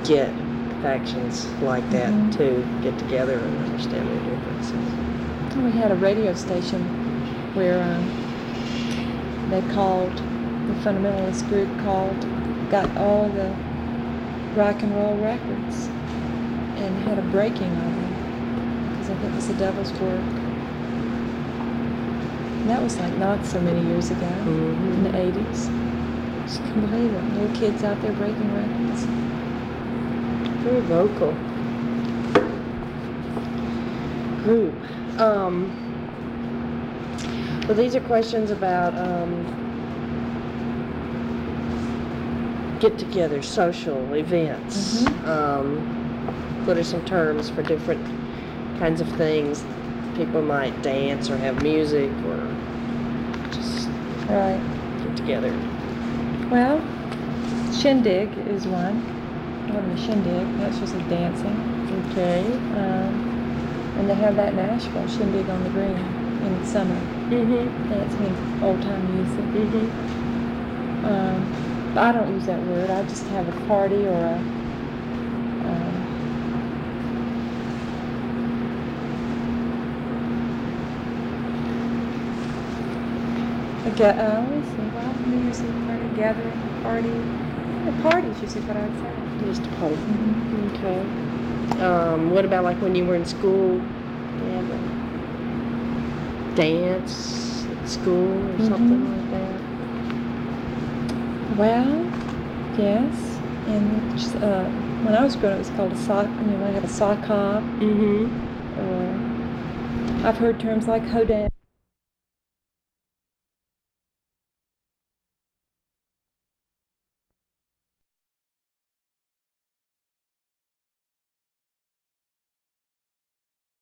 get factions like that to get together and understand their differences. We had a radio station where they called, the fundamentalist group got all the rock and roll records and had a breaking of them because I think it was the devil's work. And that was like not so many years ago, in the 80s. Just couldn't believe it. Little kids out there breaking records. Very vocal group. Well, these are questions about get-together, social events. What are some terms for different kinds of things? People might dance or have music or just get together. Well, shindig is one. Having a shindig, that's just a dancing. Okay. And they have that in Nashville, shindig on the green in the summer. Dancing old-time music. I don't use that word. I just have a party or a music, party, gathering, party. The party's usually what I'd say. Just a party. Okay. What about like when you were in school? Yeah, dance at school or something like that? Well, yes. And when I was growing up, it was called a sock. I have a sock hop. I've heard terms like hoedown.